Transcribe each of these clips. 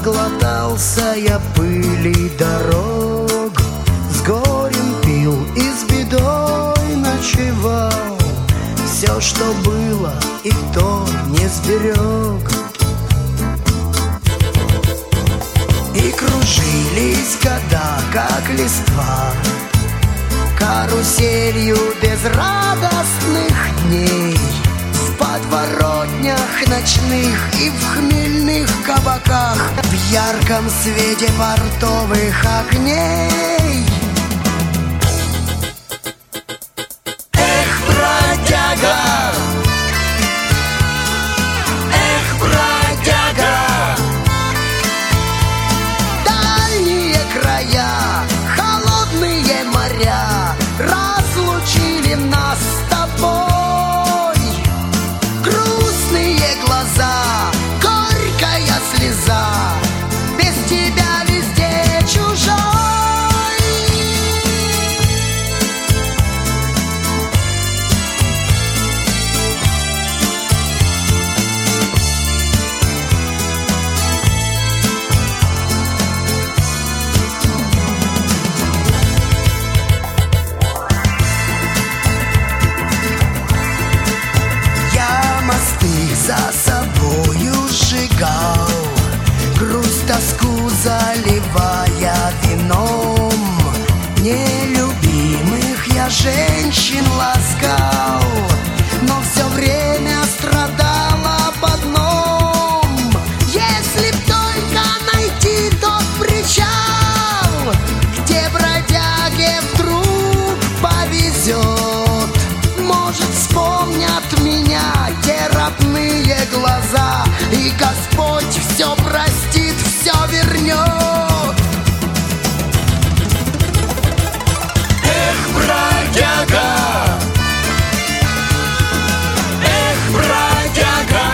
Наглотался я пыли дорог, с горем пил и с бедой ночевал. Все, что было, и то не сберег. И кружились года, как листва, каруселью безрадостных дней. В подворотнях ночных и в хмельных кабаках, в ярком свете портовых огней. Эх, бродяга! Эх, бродяга! Дальние края, холодные моря разлучили нас с тобой. Грустные глаза, горькая слеза, без тебя везде чужой. За собою сжигал, грусть, тоску заливая вином. Нелюбимых я женщин ласкал, но все время страдал об одном. Если б только найти тот причал, где бродяге вдруг повезет, может, вспомнят меня те родные глаза, и Господь все простит, все вернет. Эх, бродяга! Эх, бродяга!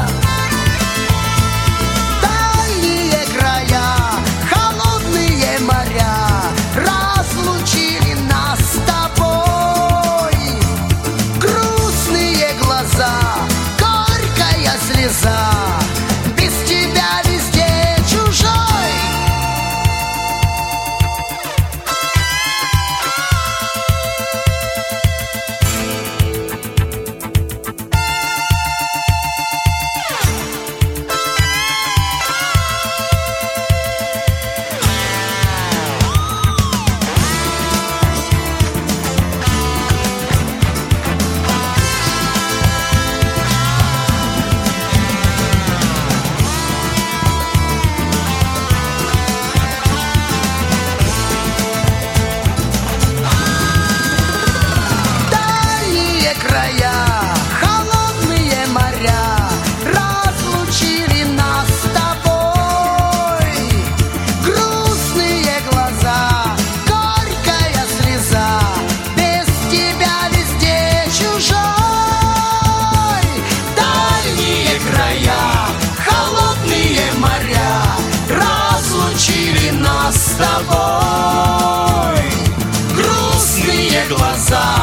Дальние края, холодные моря разлучили нас с тобой. Грустные глаза, горькая слеза, без тебя везде чужой. Края, холодные моря разлучили нас с тобой. Грустные глаза, горькая слеза, без тебя везде чужой. Дальние края, холодные моря разлучили нас с тобой. Грустные глаза,